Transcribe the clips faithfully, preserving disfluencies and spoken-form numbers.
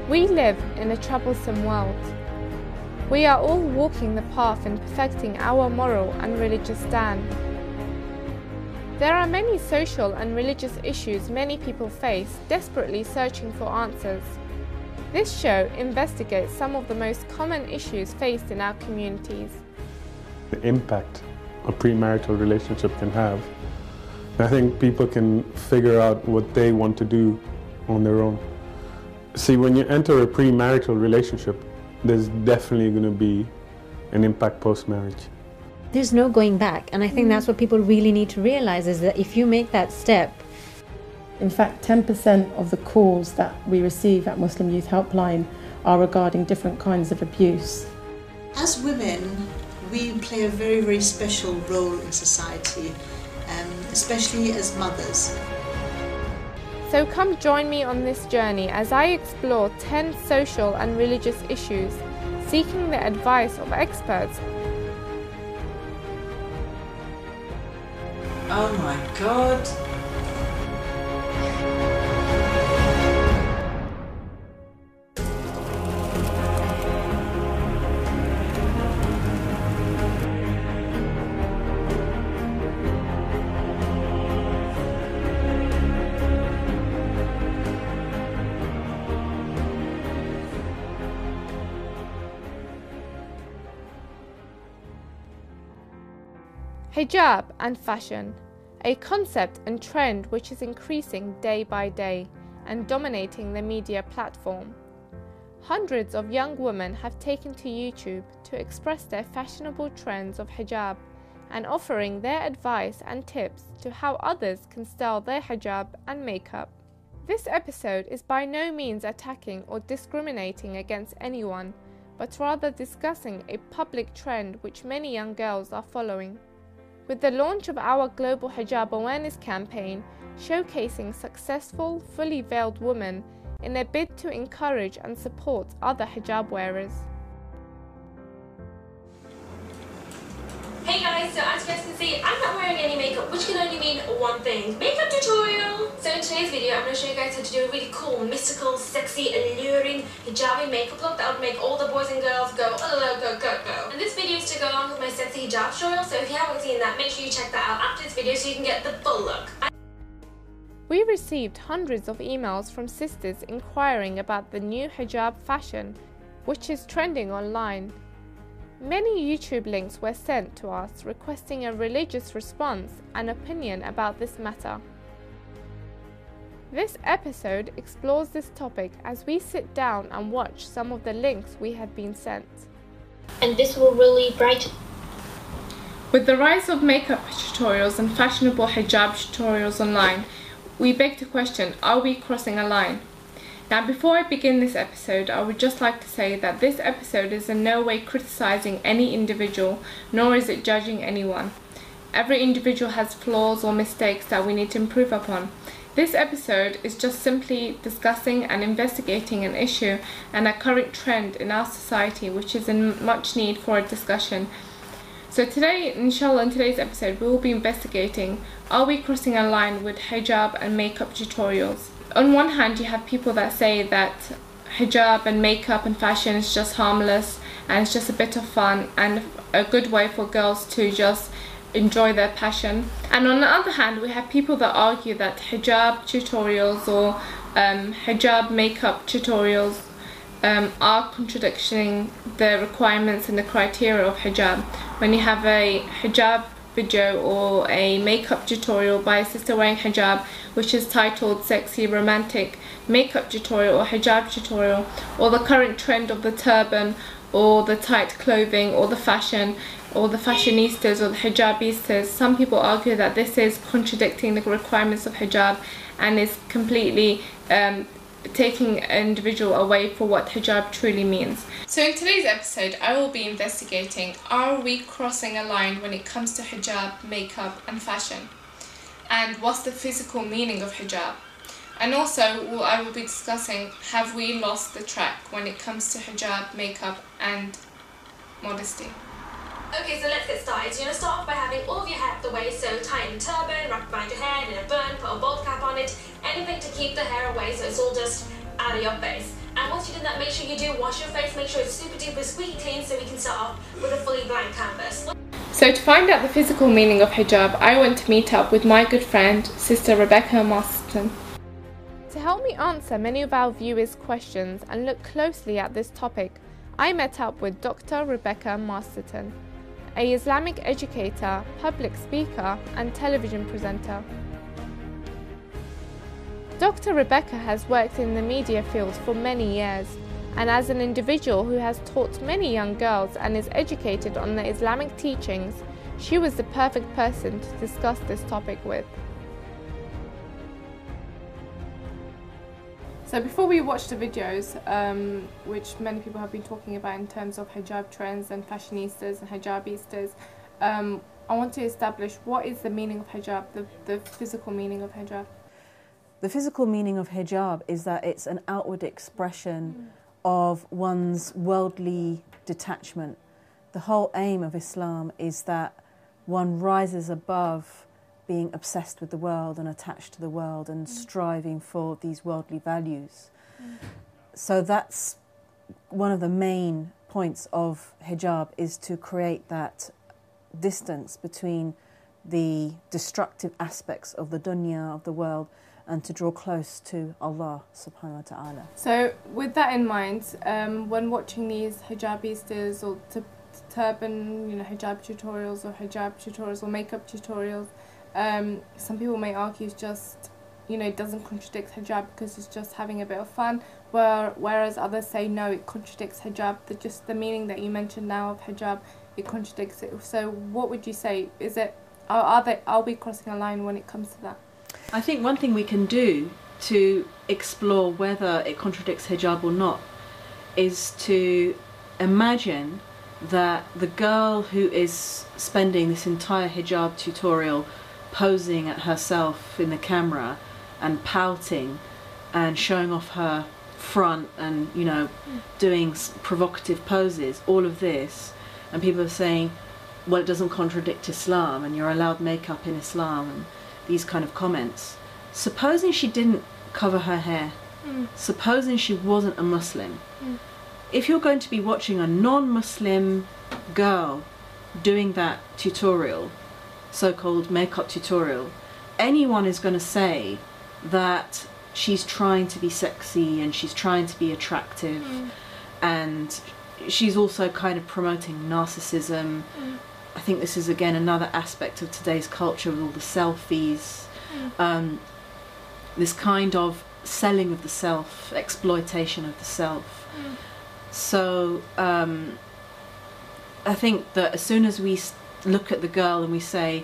We live in a troublesome world. We are all walking the path in perfecting our moral and religious stand. There are many social and religious issues many people face, desperately searching for answers. This show investigates some of the most common issues faced in our communities. The impact a premarital relationship can have. I think people can figure out what they want to do on their own. See, when you enter a premarital relationship, there's definitely going to be an impact post-marriage. There's no going back, and I think that's what people really need to realize, is that if you make that step. In fact, ten percent of the calls that we receive at Muslim Youth Helpline are regarding different kinds of abuse. As women, we play a very, very special role in society, um, especially as mothers. So come join me on this journey as I explore ten social and religious issues, seeking the advice of experts. Oh my God! Hijab and fashion, a concept and trend which is increasing day by day and dominating the media platform. Hundreds of young women have taken to YouTube to express their fashionable trends of hijab and offering their advice and tips to how others can style their hijab and makeup. This episode is by no means attacking or discriminating against anyone, but rather discussing a public trend which many young girls are following. With the launch of our Global Hijab Awareness campaign, showcasing successful, fully veiled women in a bid to encourage and support other hijab wearers. Hey guys, so as you guys can see, I'm not wearing any makeup, which can only mean one thing: makeup tutorial! So in today's video, I'm going to show you guys how to do a really cool, mystical, sexy, alluring hijabi makeup look that would make all the boys and girls go, oh, go, go, go. And this video is to go along with my sexy hijab tutorial, so if you haven't seen that, make sure you check that out after this video so you can get the full look. We received hundreds of emails from sisters inquiring about the new hijab fashion, which is trending online. Many YouTube links were sent to us requesting a religious response and opinion about this matter. This episode explores this topic as we sit down and watch some of the links we had been sent. And this will really brighten. With the rise of makeup tutorials and fashionable hijab tutorials online, we beg to question, are we crossing a line? Now, before I begin this episode, I would just like to say that this episode is in no way criticizing any individual, nor is it judging anyone. Every individual has flaws or mistakes that we need to improve upon. This episode is just simply discussing and investigating an issue and a current trend in our society which is in much need for a discussion. So today, inshallah, in today's episode, we will be investigating, are we crossing a line with hijab and makeup tutorials? On one hand, you have people that say that hijab and makeup and fashion is just harmless and it's just a bit of fun and a good way for girls to just enjoy their passion. And on the other hand, we have people that argue that hijab tutorials or um, hijab makeup tutorials um, are contradicting the requirements and the criteria of hijab. When you have a hijab video or a makeup tutorial by a sister wearing hijab which is titled Sexy Romantic Makeup Tutorial or Hijab Tutorial, or the current trend of the turban or the tight clothing or the fashion or the fashionistas or the hijabistas, some people argue that this is contradicting the requirements of hijab and is completely um, taking an individual away for what hijab truly means. So in today's episode, I will be investigating, are we crossing a line when it comes to hijab, makeup and fashion? And what's the physical meaning of hijab? And also, well, I will be discussing, have we lost the track when it comes to hijab, makeup and modesty? Okay, so let's get started. So you're going to start off by having all of your hair up the waist, so tie in a turban, wrap it around your head in a bun, put a bald cap on it, anything to keep the hair away so it's all just out of your face. And once whilst you're doing that, make sure you do wash your face, make sure it's super duper squeaky clean so we can start off with a fully blank canvas. So to find out the physical meaning of hijab, I went to meet up with my good friend, Sister Rebecca Masterton. To help me answer many of our viewers' questions and look closely at this topic, I met up with Doctor Rebecca Masterton, an Islamic educator, public speaker and television presenter. Doctor Rebecca has worked in the media field for many years, and as an individual who has taught many young girls and is educated on the Islamic teachings, she was the perfect person to discuss this topic with. So before we watch the videos, um, which many people have been talking about in terms of hijab trends and fashionistas and hijabistas, um, I want to establish what is the meaning of hijab, the, the physical meaning of hijab. The physical meaning of hijab is that it's an outward expression mm. of one's worldly detachment. The whole aim of Islam is that one rises above being obsessed with the world and attached to the world and mm. striving for these worldly values. Mm. So that's one of the main points of hijab, is to create that distance between the destructive aspects of the dunya, of the world, and to draw close to Allah subhanahu wa ta'ala. So with that in mind, um, when watching these hijabistas or t turban, you know, hijab tutorials or hijab tutorials or makeup tutorials, um, some people may argue it's just, you know, it doesn't contradict hijab because it's just having a bit of fun, where, whereas others say no, it contradicts hijab, the, just the meaning that you mentioned now of hijab, it contradicts it. So what would you say? Is it, are, are, they, are we crossing a line when it comes to that? I think one thing we can do to explore whether it contradicts hijab or not is to imagine that the girl who is spending this entire hijab tutorial posing at herself in the camera and pouting and showing off her front and, you know, doing provocative poses, all of this, and people are saying, well, it doesn't contradict Islam and you're allowed makeup in Islam and these kind of comments. Supposing she didn't cover her hair, mm. supposing she wasn't a Muslim, mm. if you're going to be watching a non-Muslim girl doing that tutorial, so-called makeup tutorial, anyone is going to say that she's trying to be sexy and she's trying to be attractive, mm. and she's also kind of promoting narcissism. Mm. I think this is again another aspect of today's culture with all the selfies, mm. um, this kind of selling of the self, exploitation of the self. Mm. So um, I think that as soon as we look at the girl and we say,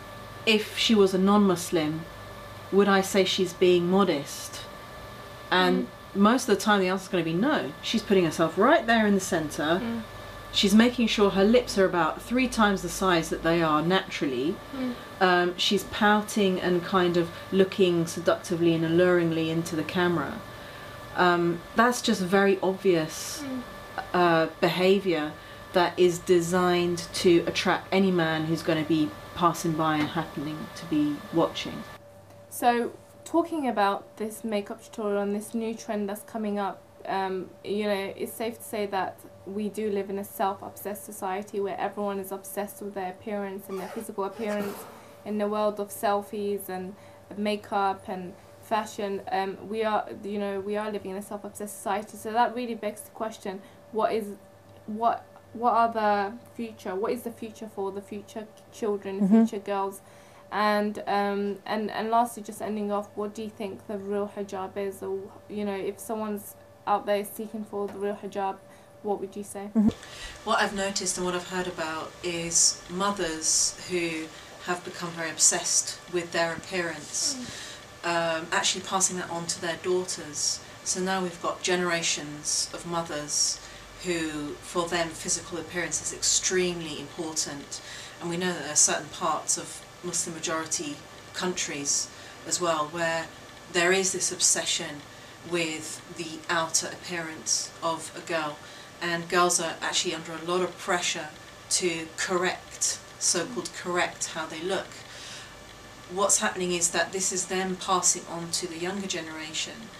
if she was a non-Muslim, would I say she's being modest? And mm. most of the time the answer is going to be no. She's putting herself right there in the centre. Mm. She's making sure her lips are about three times the size that they are naturally. Mm. Um, she's pouting and kind of looking seductively and alluringly into the camera. Um, that's just very obvious mm. uh, behaviour that is designed to attract any man who's going to be passing by and happening to be watching. So, talking about this makeup tutorial and this new trend that's coming up, um, you know, it's safe to say that we do live in a self-obsessed society where everyone is obsessed with their appearance and their physical appearance. In the world of selfies and makeup and fashion, um, we are, you know, we are living in a self-obsessed society. So that really begs the question: what is, what, what are the future? What is the future for the future children, mm-hmm. future girls? And um, and and lastly, just ending off, what do you think the real hijab is? Or, you know, if someone's out there seeking for the real hijab, what would you say? Mm-hmm. What I've noticed and what I've heard about is mothers who have become very obsessed with their appearance, mm. um, actually passing that on to their daughters. So now we've got generations of mothers who, for them, physical appearance is extremely important. And we know that there are certain parts of Muslim majority countries as well where there is this obsession with the outer appearance of a girl, and girls are actually under a lot of pressure to correct, so-called correct how they look. What's happening is that this is them passing on to the younger generation,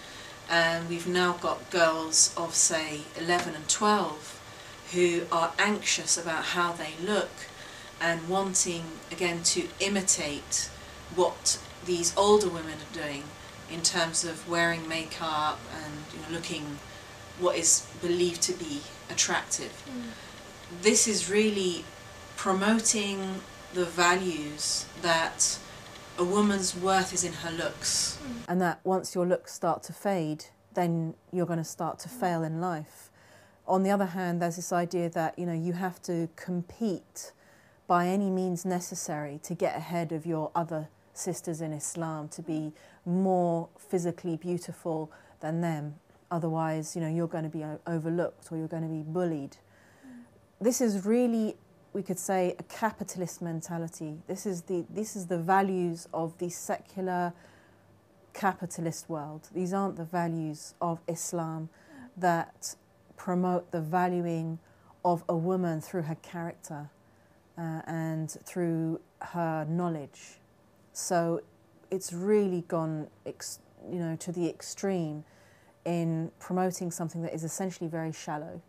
And we've now got girls of, say, eleven and twelve who are anxious about how they look and wanting, again, to imitate what these older women are doing in terms of wearing makeup and, you know, looking what is believed to be attractive. Mm. This is really promoting the values that a woman's worth is in her looks. And that once your looks start to fade, then you're going to start to fail in life. On the other hand, there's this idea that, you know, you have to compete by any means necessary to get ahead of your other sisters in Islam, to be more physically beautiful than them. Otherwise, you know, you're going to be overlooked or you're going to be bullied. This is really, we could say, a capitalist mentality. This is the this is the values of the secular capitalist world. These aren't the values of Islam that promote the valuing of a woman through her character uh, and through her knowledge. So it's really gone, ex you know, to the extreme in promoting something that is essentially very shallow.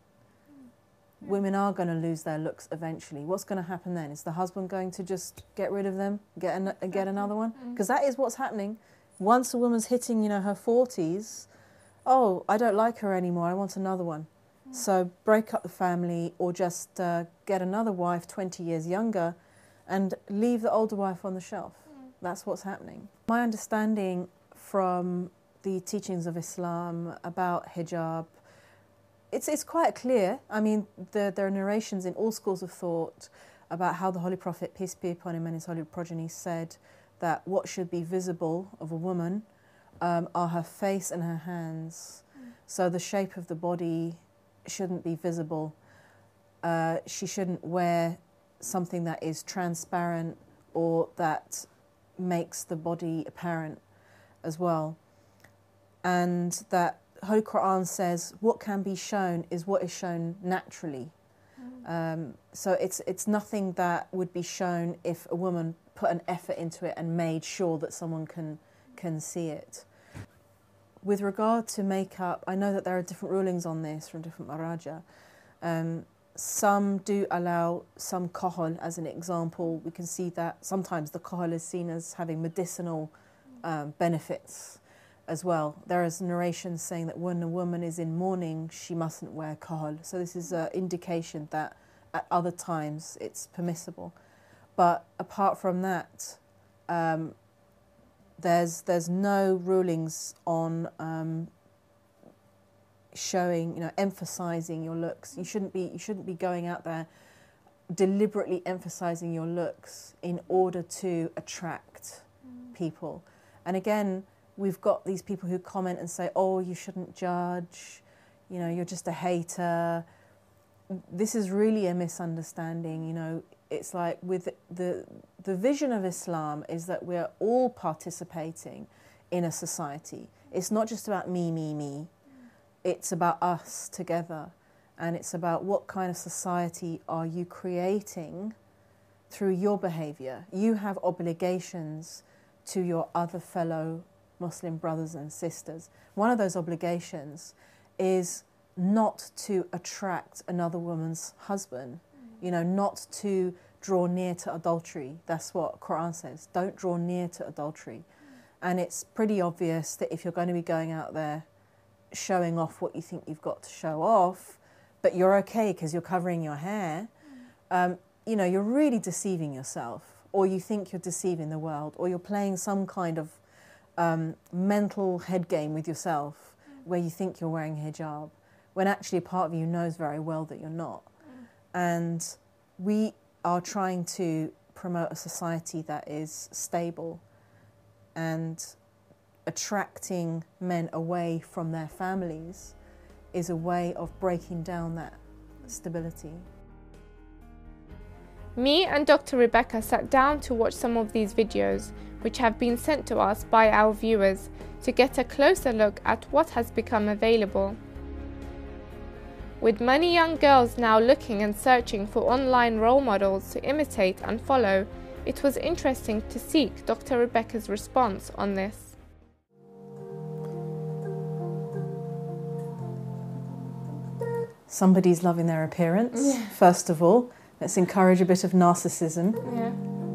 Women are going to lose their looks eventually. What's going to happen then? Is the husband going to just get rid of them, get an, get another one? Because that is what's happening. Once a woman's hitting, you know, her forties, oh, I don't like her anymore, I want another one. So break up the family or just uh, get another wife twenty years younger and leave the older wife on the shelf. That's what's happening. My understanding from the teachings of Islam about hijab, It's, it's quite clear. I mean, the, there are narrations in all schools of thought about how the Holy Prophet, peace be upon him, and his holy progeny said that what should be visible of a woman um, are her face and her hands. Mm. So the shape of the body shouldn't be visible. Uh, she shouldn't wear something that is transparent or that makes the body apparent as well. And that Holy Quran says what can be shown is what is shown naturally. Mm. Um, so it's it's nothing that would be shown if a woman put an effort into it and made sure that someone can can see it. With regard to makeup, I know that there are different rulings on this from different maraja. Um, some do allow some kohol as an example. We can see that sometimes the kohol is seen as having medicinal um, benefits as well. There is narrations saying that when a woman is in mourning, she mustn't wear kohol. So this is an indication that at other times it's permissible. But apart from that, um, there's there's no rulings on um, showing, you know, emphasizing your looks. You shouldn't be you shouldn't be going out there deliberately emphasizing your looks in order to attract mm. people. And again, we've got these people who comment and say, oh, you shouldn't judge, you know, you're just a hater. This is really a misunderstanding, you know. It's like with the, the vision of Islam is that we're all participating in a society. It's not just about me, me, me. It's about us together. And it's about what kind of society are you creating through your behavior. You have obligations to your other fellow Muslim brothers and sisters. One of those obligations is not to attract another woman's husband, you know, not to draw near to adultery. That's what Quran says. Don't draw near to adultery. And it's pretty obvious that if you're going to be going out there showing off what you think you've got to show off, but you're okay because you're covering your hair, um, you know, you're really deceiving yourself, or you think you're deceiving the world, or you're playing some kind of Um, mental head game with yourself where you think you're wearing hijab when actually a part of you knows very well that you're not. Mm. And we are trying to promote a society that is stable, and attracting men away from their families is a way of breaking down that stability. Me and Doctor Rebecca sat down to watch some of these videos, which have been sent to us by our viewers, to get a closer look at what has become available. With many young girls now looking and searching for online role models to imitate and follow, it was interesting to seek Doctor Rebecca's response on this. somebody's loving their appearance, Yeah. first of all. Let's encourage a bit of narcissism. Yeah.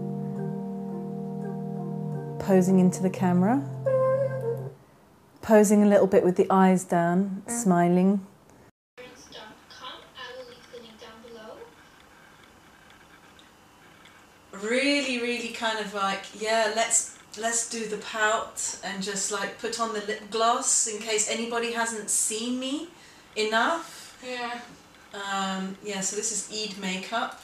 Posing into the camera. Posing a little bit with the eyes down, Mm. smiling. I will leave the link down below. Really, really kind of like, yeah, let's let's do the pout and just like put on the lip gloss in case anybody hasn't seen me enough. Yeah. Um, yeah, so this is Eid makeup.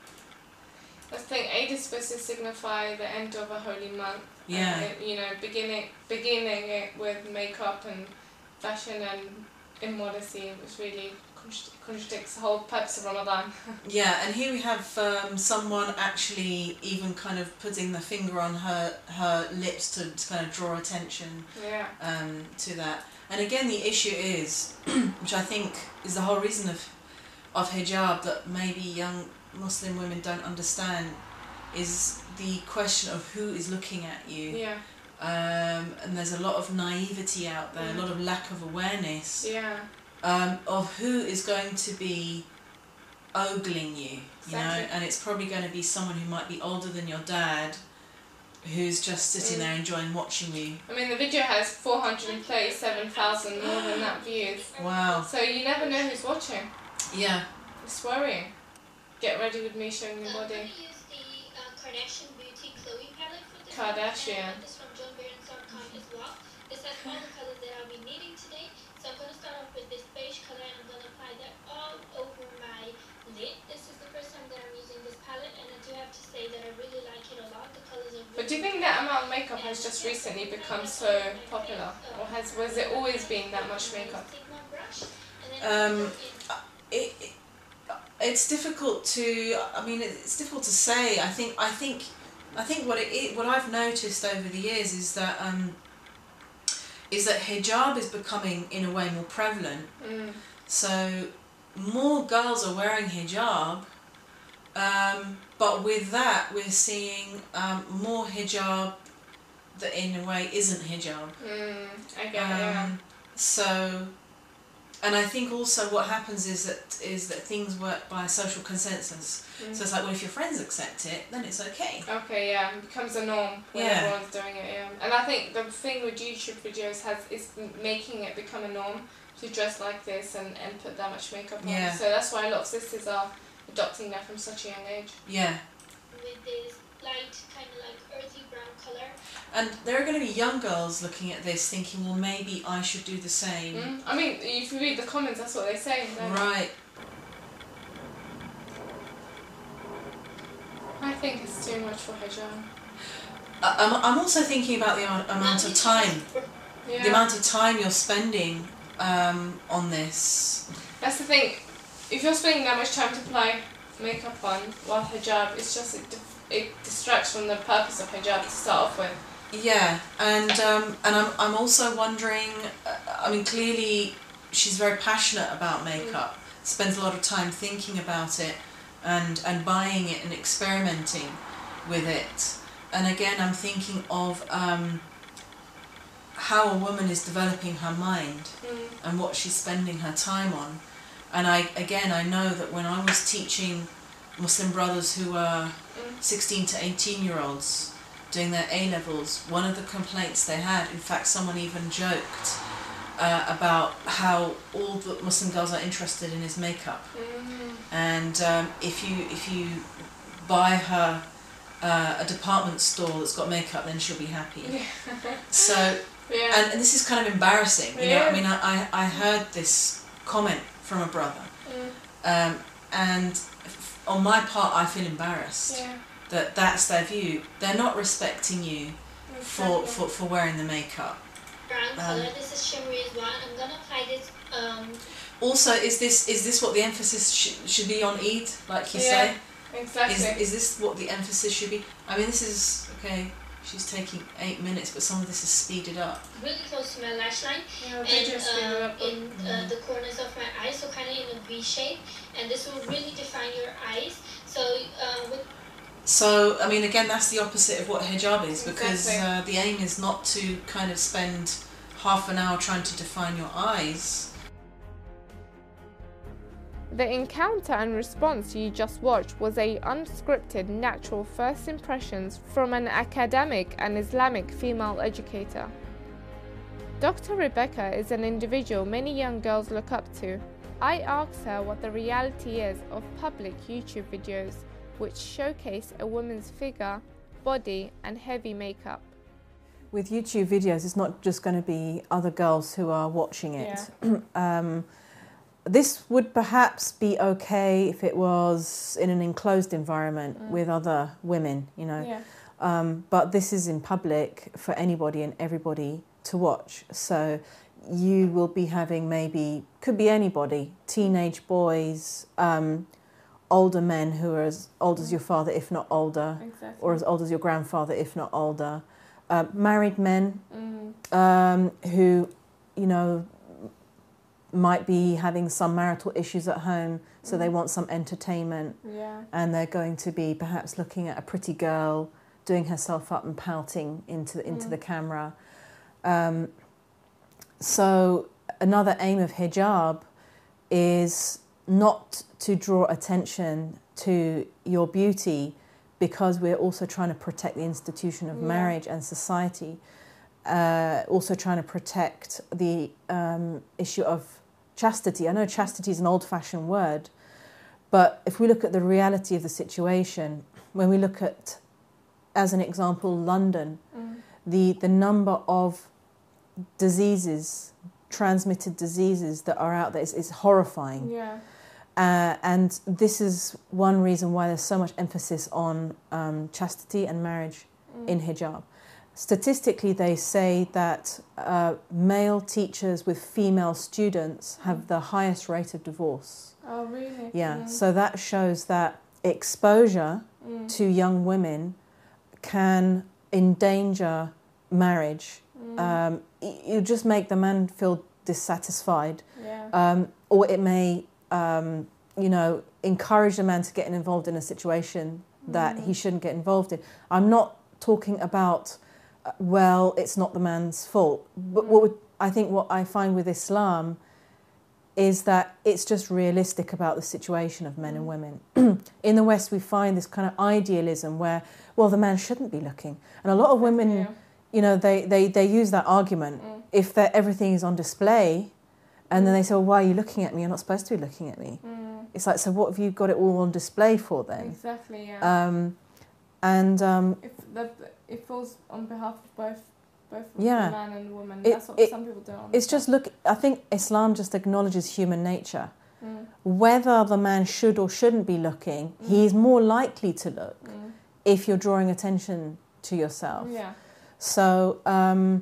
I think Eid is supposed to signify the end of a holy month. Yeah. And it, you know, beginning beginning it with makeup and fashion and immodesty, which really contra- contradicts the whole purpose of Ramadan. Yeah, and here we have um, someone actually even kind of putting the finger on her her lips to, to kind of draw attention Yeah. um, to that. And again, the issue is, which I think is the whole reason of of hijab that maybe young Muslim women don't understand, is the question of who is looking at you. Yeah. Um, and there's a lot of naivety out there, Mm. a lot of lack of awareness Yeah. um, of who is going to be ogling you, you know, Exactly. and it's probably going to be someone who might be older than your dad, who's just sitting Mm. there enjoying watching you. I mean, the video has four hundred thirty-seven thousand more than that views. Wow. So you never know who's watching. Yeah. It's worrying. Get ready with me showing your I'm body. going to use the uh, Kardashian Beauty Chloe palette for this. Kardashian. And this from john barons dot com as well. This has all the colors that I'll be needing today. So I'm going to start off with this beige color and I'm going to apply that all over my lid. This is the first time that I'm using this palette and I do have to say that I really like it a lot. The colors are really But do you think that amount of makeup has just recently become so popular? Or has was it always been that much makeup? Sigma brush. And then Um, I'm going to It, it, it's difficult to. I mean, it's difficult to say. I think. I think. I think what it is, what I've noticed over the years is that um, is that hijab is becoming in a way more prevalent. Mm. So more girls are wearing hijab, um, but with that we're seeing um, more hijab that in a way isn't hijab. Mm. I get it, yeah. Um, so, and I think also what happens is that is that things work by social consensus. Mm. So it's like, well, if your friends accept it, then it's okay. Okay, yeah, it becomes a norm when Yeah. everyone's doing it, yeah. And I think the thing with YouTube videos has is making it become a norm to dress like this and, and put that much makeup on. Yeah. So that's why a lot of sisters are adopting that from such a young age. Yeah. with this light kind of like earthy brown color. And there are going to be young girls looking at this thinking, well, maybe I should do the same. Mm. I mean, if you read the comments, that's what they say. don't they? Right. I think it's too much for hijab. I- I'm, I'm also thinking about the amount, amount of time, Yeah. the amount of time you're spending um, on this. That's the thing. If you're spending that much time to apply makeup on while hijab, it's just it, it distracts from the purpose of hijab to start off with. Yeah, and um, and I'm I'm also wondering. Uh, I mean, clearly she's very passionate about makeup. Spends a lot of time thinking about it, and and buying it and experimenting with it. And again, I'm thinking of um, how a woman is developing her mind Mm. and what she's spending her time on. And I again, I know that when I was teaching Muslim brothers who were sixteen to eighteen year olds doing their A levels, one of the complaints they had, in fact, someone even joked uh, about how all the Muslim girls are interested in is makeup, Mm. and um, if you if you buy her uh, a department store that's got makeup, then she'll be happy. So, Yeah. and, and this is kind of embarrassing, you know. Yeah. I mean, I, I I heard this comment from a brother, Mm. um, and f- on my part, I feel embarrassed Yeah. that that's their view. They're not respecting you for, Exactly. for, for wearing the makeup. Brown Um, color. This is shimmery as well. I'm gonna apply this. Um, Also, is this is this what the emphasis sh- should be on Eid, like you Yeah, say? Exactly. Is is this what the emphasis should be? I mean, this is okay. She's taking eight minutes, but some of this is speeded up. really close to my lash line Yeah, and they just speed it uh, up. in uh, the corners of my eyes, so kind of in a V shape, and this will really define your eyes. So uh, with So, I mean, again, that's the opposite of what hijab is, because Exactly. uh, the aim is not to kind of spend half an hour trying to define your eyes. The encounter and response you just watched was a unscripted, natural first impressions from an academic and Islamic female educator. Doctor Rebecca is an individual many young girls look up to. I asked her what the reality is of public YouTube videos which showcase a woman's figure, body and heavy makeup. With YouTube videos, it's not just going to be other girls who are watching it. Yeah. um, this would perhaps be okay if it was in an enclosed environment mm. with other women, you know. Yeah. Um, but this is in public for anybody and everybody to watch. So you will be having maybe, could be anybody, teenage boys, um, older men who are as old as your father, if not older, exactly. or as old as your grandfather, if not older. Uh, married men mm. um, who, you know, might be having some marital issues at home, so mm. they want some entertainment, yeah. and they're going to be perhaps looking at a pretty girl doing herself up and pouting into the, into mm. the camera. Um, so another aim of hijab is not to draw attention to your beauty, because we're also trying to protect the institution of yeah. marriage and society, uh, also trying to protect the um, issue of chastity. I know chastity is an old-fashioned word, but if we look at the reality of the situation, when we look at, as an example, London, mm. the, the number of diseases, transmitted diseases that are out there is, is horrifying. Yeah. Uh, and this is one reason why there's so much emphasis on um, chastity and marriage mm. in hijab. Statistically, they say that uh, male teachers with female students have mm. the highest rate of divorce. Oh, really? Yeah, mm. so that shows that exposure mm. to young women can endanger marriage. Mm. Um, you just make the man feel dissatisfied, yeah. um, or it may, um, you know, encourage the man to get involved in a situation that mm. he shouldn't get involved in. I'm not talking about, uh, well, it's not the man's fault. But mm. what would, I think what I find with Islam is that it's just realistic about the situation of men mm. and women. In the West, we find this kind of idealism where, well, the man shouldn't be looking. And a lot of women... Yeah. You know, they, they, they use that argument mm. if everything is on display, and then they say, well, why are you looking at me? You're not supposed to be looking at me. Mm. It's like, so what have you got it all on display for then? Exactly, yeah. Um, and um, if the, it falls on behalf of both, both yeah. the man and the woman. It, That's what it, some people don't It's just, look, I think Islam just acknowledges human nature. Mm. Whether the man should or shouldn't be looking, mm. he is more likely to look mm. if you're drawing attention to yourself. Yeah. So, um,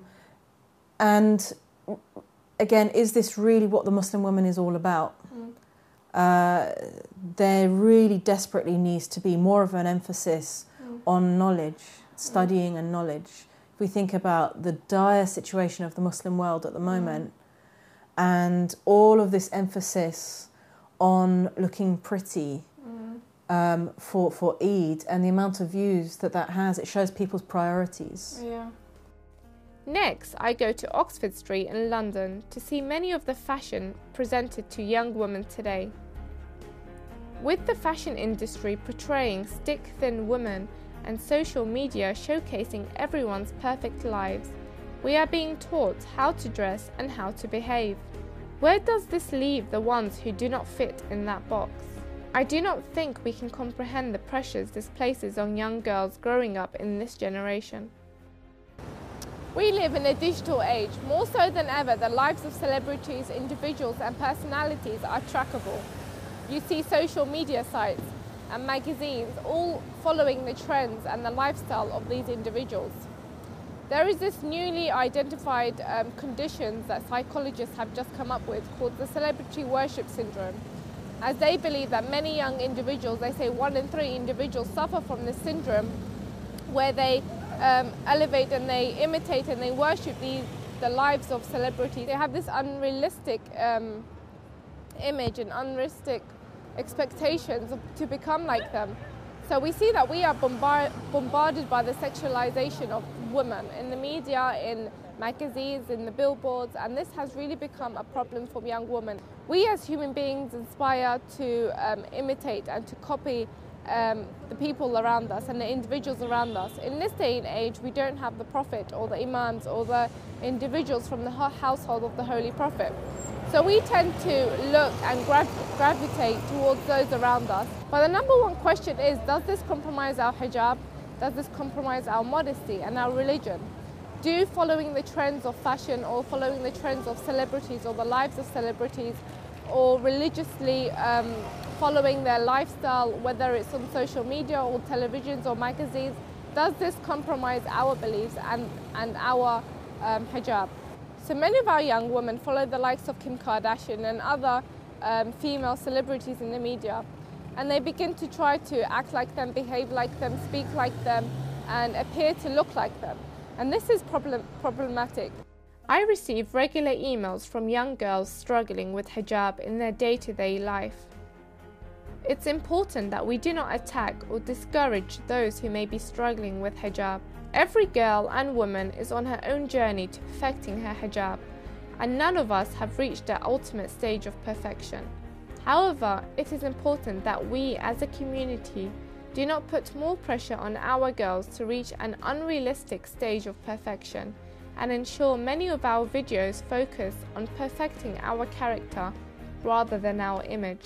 and again, is this really what the Muslim woman is all about? Mm. Uh, there really desperately needs to be more of an emphasis mm. on knowledge, studying mm. and knowledge. If we think about the dire situation of the Muslim world at the moment, mm. and all of this emphasis on looking pretty, mm. Um, for, for Eid, and the amount of views that that has, it shows people's priorities. Yeah. Next, I go to Oxford Street in London to see many of the fashion presented to young women today. With the fashion industry portraying stick-thin women and social media showcasing everyone's perfect lives, we are being taught how to dress and how to behave. Where does this leave the ones who do not fit in that box? I do not think we can comprehend the pressures this places on young girls growing up in this generation. We live in a digital age. More so than ever, the lives of celebrities, individuals and personalities are trackable. You see social media sites and magazines all following the trends and the lifestyle of these individuals. There is this newly identified um, condition that psychologists have just come up with called the celebrity worship syndrome, as they believe that many young individuals, they say one in three individuals suffer from this syndrome, where they um, elevate and they imitate and they worship the, the lives of celebrities. They have this unrealistic um, image and unrealistic expectations to become like them. So we see that we are bombard bombarded by the sexualization of women in the media, in magazines, in the billboards, and this has really become a problem for young women. We as human beings aspire to um, imitate and to copy um, the people around us and the individuals around us. In this day and age, we don't have the Prophet or the Imams or the individuals from the household of the Holy Prophet. So we tend to look and gra gravitate towards those around us. But the number one question is, does this compromise our hijab? Does this compromise our modesty and our religion? Do following the trends of fashion or following the trends of celebrities or the lives of celebrities or religiously um, following their lifestyle, whether it's on social media or televisions or magazines, does this compromise our beliefs and, and our um, hijab? So many of our young women follow the likes of Kim Kardashian and other um, female celebrities in the media, and they begin to try to act like them, behave like them, speak like them, and appear to look like them. And this is problem problematic. I receive regular emails from young girls struggling with hijab in their day-to-day life. It's important that we do not attack or discourage those who may be struggling with hijab. Every girl and woman is on her own journey to perfecting her hijab, and none of us have reached the ultimate stage of perfection. However, it is important that we as a community do not put more pressure on our girls to reach an unrealistic stage of perfection, and ensure many of our videos focus on perfecting our character rather than our image.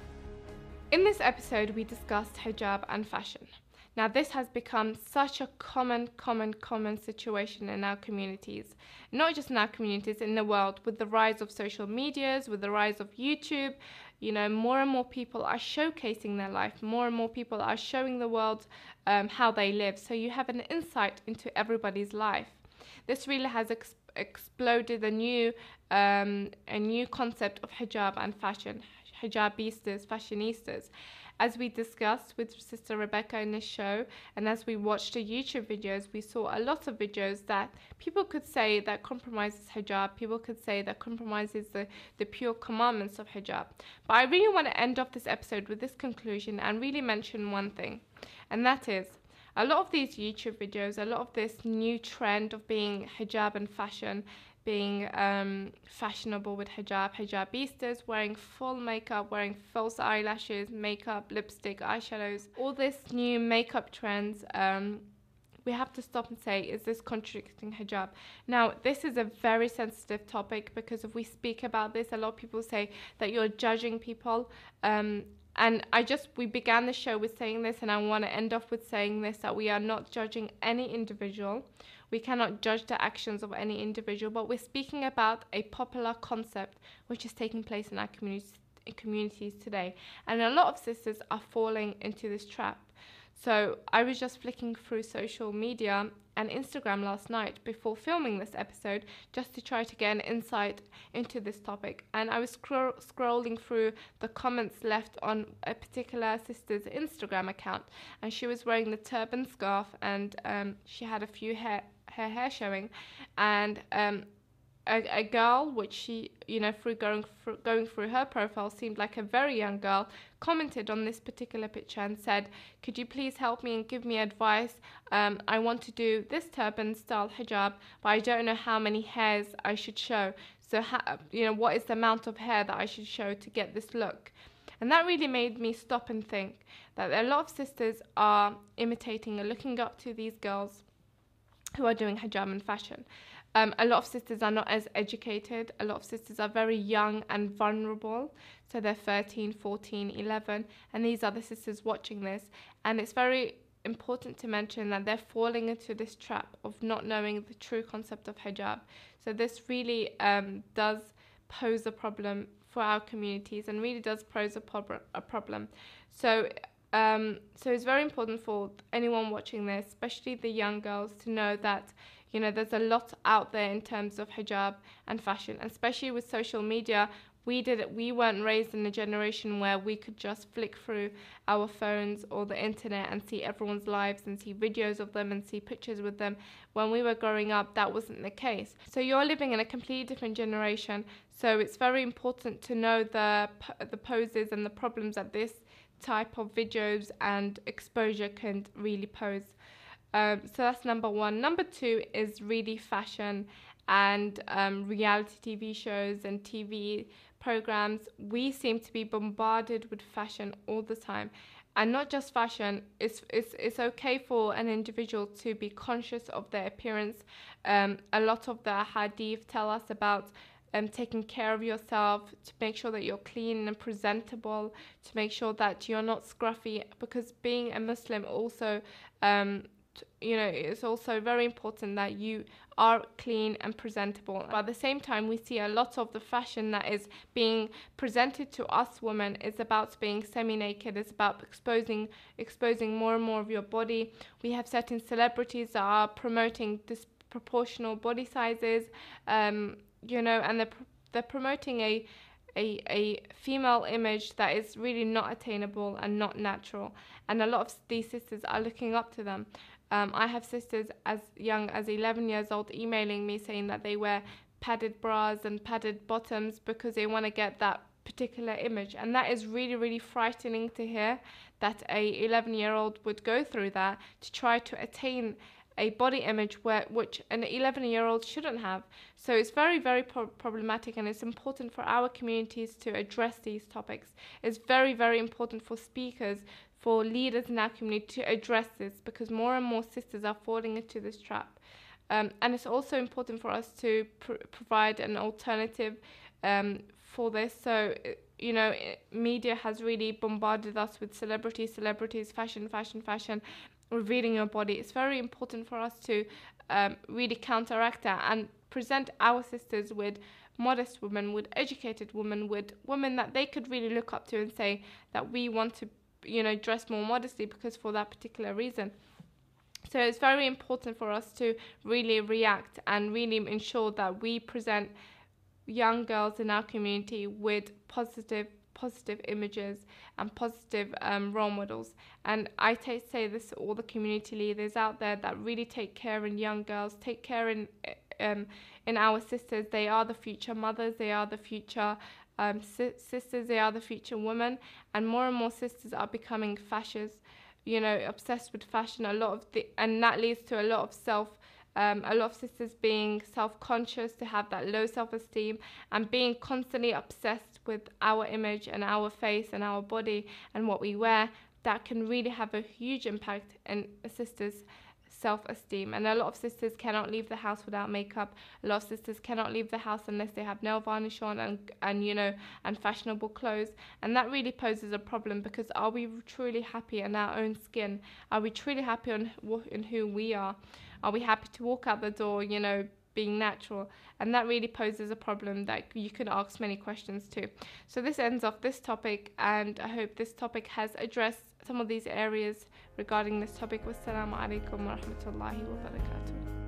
In this episode, we discussed hijab and fashion. Now, this has become such a common, common, common situation in our communities. Not just in our communities, in the world, with the rise of social medias, with the rise of YouTube. You know, more and more people are showcasing their life. More and more people are showing the world um, how they live. So you have an insight into everybody's life. This really has ex exploded a new, um, a new concept of hijab and fashion. Hijabistas, fashionistas. As we discussed with Sister Rebecca in this show, and as we watched the YouTube videos, we saw a lot of videos that people could say that compromises hijab, people could say that compromises the, the pure commandments of hijab. But I really want to end off this episode with this conclusion and really mention one thing, and that is, a lot of these YouTube videos, a lot of this new trend of being hijab and fashion, being um, fashionable with hijab, hijabistas, wearing full makeup, wearing false eyelashes, makeup, lipstick, eyeshadows, all this new makeup trends, um, we have to stop and say, is this contradicting hijab? Now, this is a very sensitive topic, because if we speak about this, a lot of people say that you're judging people. Um, and I just, we began the show with saying this, and I want to end off with saying this, that we are not judging any individual. We cannot judge the actions of any individual, but we're speaking about a popular concept which is taking place in our communities, communities today. And a lot of sisters are falling into this trap. So I was just flicking through social media and Instagram last night before filming this episode, just to try to get an insight into this topic. And I was scro scrolling through the comments left on a particular sister's Instagram account, and she was wearing the turban scarf, and um, she had a few hair, her hair showing, and um, A, a girl, which she, you know, through going through, going through her profile, seemed like a very young girl, commented on this particular picture and said, could you please help me and give me advice? Um, I want to do this turban style hijab, but I don't know how many hairs I should show. So, ha you know, what is the amount of hair that I should show to get this look? And that really made me stop and think that a lot of sisters are imitating and looking up to these girls who are doing hijab and fashion. Um, a lot of sisters are not as educated. A lot of sisters are very young and vulnerable. So they're thirteen, fourteen, eleven. And these are the sisters watching this. And it's very important to mention that they're falling into this trap of not knowing the true concept of hijab. So this really um, does pose a problem for our communities, and really does pose a, prob a problem. So Um, so it's very important for anyone watching this, especially the young girls, to know that, you know, there's a lot out there in terms of hijab and fashion, and especially with social media. We did it, we weren't raised in a generation where we could just flick through our phones or the internet and see everyone's lives and see videos of them and see pictures with them. When we were growing up, that wasn't the case. So you're living in a completely different generation. So it's very important to know the the poses and the problems that this type of videos and exposure can really pose. Um, so that's number one. Number two is really fashion and um, reality T V shows and T V programs, we seem to be bombarded with fashion all the time. And not just fashion, it's, it's, it's okay for an individual to be conscious of their appearance. Um, a lot of the hadith tell us about um, taking care of yourself, to make sure that you're clean and presentable, to make sure that you're not scruffy, because being a Muslim also, um, you know, it's also very important that you are clean and presentable. But at the same time, we see a lot of the fashion that is being presented to us women is about being semi-naked, it's about exposing exposing more and more of your body. We have certain celebrities that are promoting disproportional body sizes, um, you know, and they're, they're promoting a A, a female image that is really not attainable and not natural, and a lot of these sisters are looking up to them. Um, I have sisters as young as eleven years old emailing me saying that they wear padded bras and padded bottoms because they want to get that particular image, and that is really really frightening to hear, that a eleven year old would go through that to try to attain a body image where which an eleven year old shouldn't have. So it's very very pro- problematic, and it's important for our communities to address these topics. It's very very important for speakers, for leaders in our community to address this, because more and more sisters are falling into this trap. Um, and it's also important for us to pr- provide an alternative um, for this. So, you know, media has really bombarded us with celebrities, celebrities, fashion, fashion, fashion, revealing your body. It's very important for us to um, really counteract that and present our sisters with modest women, with educated women, with women that they could really look up to and say that we want to, you know, dress more modestly because for that particular reason. So it's very important for us to really react and really ensure that we present young girls in our community with positive positive images and positive um, role models. And I t- say this to all the community leaders out there that really take care in young girls, take care in um, in our sisters. They are the future mothers, they are the future um, si- sisters, they are the future women, and more and more sisters are becoming fascists, you know, obsessed with fashion. A lot of the, and that leads to a lot of self Um, a lot of sisters being self-conscious, to have that low self-esteem and being constantly obsessed with our image and our face and our body and what we wear. That can really have a huge impact in a sister's self-esteem. And a lot of sisters cannot leave the house without makeup. A lot of sisters cannot leave the house unless they have nail varnish on and, and you know, and fashionable clothes. And that really poses a problem, because are we truly happy in our own skin? Are we truly happy on in who we are? Are we happy to walk out the door, you know, being natural? And that really poses a problem that you can ask many questions to. So this ends off this topic, and I hope this topic has addressed some of these areas regarding this topic. Wassalamu alaikum wa rahmatullahi wa barakatuh.